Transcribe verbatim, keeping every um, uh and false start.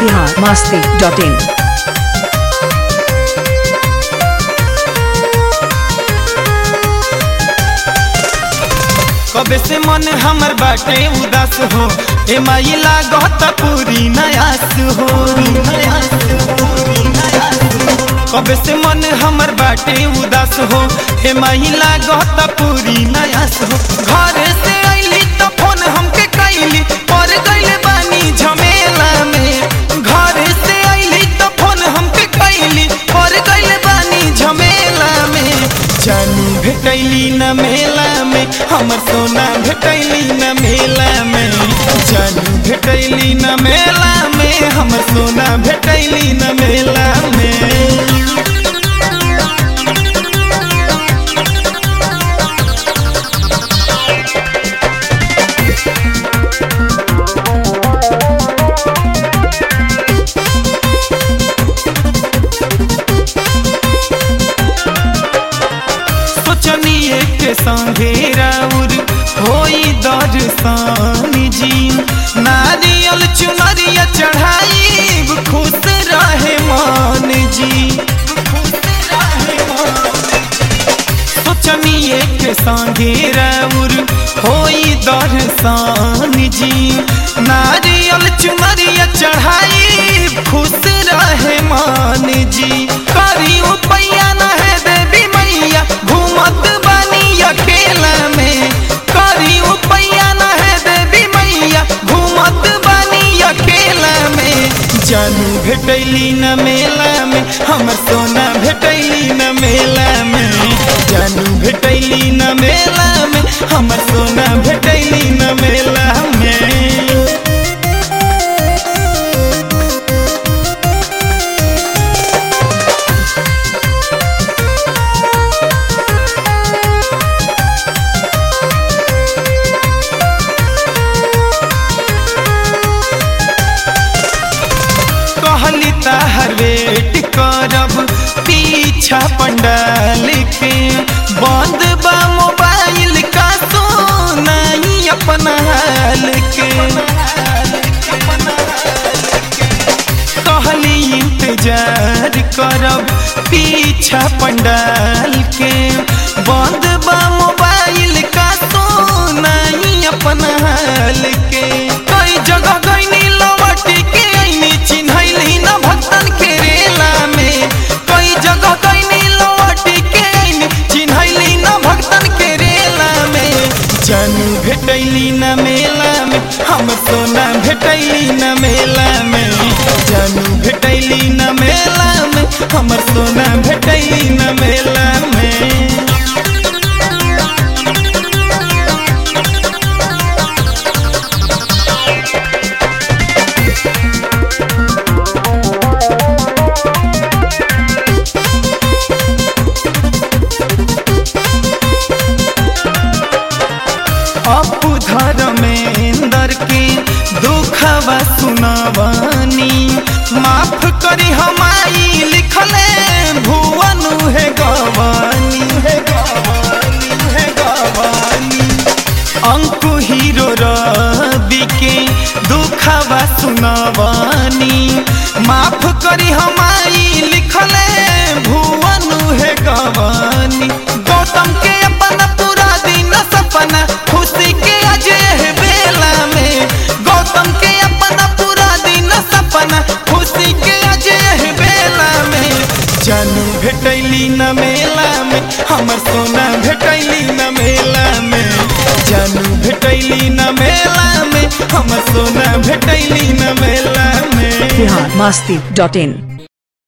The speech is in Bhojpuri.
बिहार मस्ती डॉट इन। कबे से मन हमर बाटे उदास हो, ए माई लागत पूरी नयास हो। कबे से मन हमर बाटे उदास हो, ए माई लागत पूरी नयास हो। घर से आईली तो फोन हमके कैली, पर गइले बानी झमेला में। घर से आईली तो फोन हमके कैली, पर गइले बानी झमेला में। जानू भेटैली न मेला में, हमर सोना भेटैली न मेला में। जानू भेटैली न मेला में, हमर सोना भेटैली न मेला में। सोचनिए के संगे राउर होई दर्शन जी, नारियल चुनरिया चढ़ाई खुश रहे मन जी। सोचनिए के संगे राउर होई दर्शन जी, नारियल चुनरिया चढ़ाई खुश रहे मन जी। करी उपैया न है देवी मैया, घूमत बानी अकेला में। करी उपैया न है देवी मैया, घूमत बानी अकेला में। जानू भेटैली न मेला में, हमर सोना भेटैली न मेला में। जानू भेटैली न मेला में, हमर सोना भेटैली न मेला में। कहली ताहर वेट करब पीछा पंडाल के, बंद बा मोबाइल का सुनाई अपना हाल के। कहली इंतजार करब पीछा पंडाल के, बंद बा मोबाइल का सुनाई अपना हाल के। कई जगह गईनी लौट के आईनी, चिन्हैली न भक्तन के रेला में। कई जगह गईनी लौट के आईनी, चिन्हैली न भक्तन के रेला में। जानू भेटैली न मेला में, हम सोना भेटैली न मेला में। जानू भेटैली न मेला में, हमर सोना भेटैली न मेला में। अपू धर्मेंद्र के दुखवा सुनवानी, माफ करी हमारी लिखले भुवन है गवानी है गवानी है गवानी। अंकु हीरो रवि के दुखवा सुनवानी, माफ करी हमारी लिखले भुवन है गवानी। गौतम के अपना पूरा दिन सपना, खुशी के अजय बेला में। गौतम के अपना पूरा दिन सपना, खुशी के अजय बेला में। जानू भेटैली न मेला में, हमर सोना भेटैली न मेला में। जानू भेटैली न मेला में, हमर सोना भेटैली न मेला में। बिहार मस्ती डॉट इन।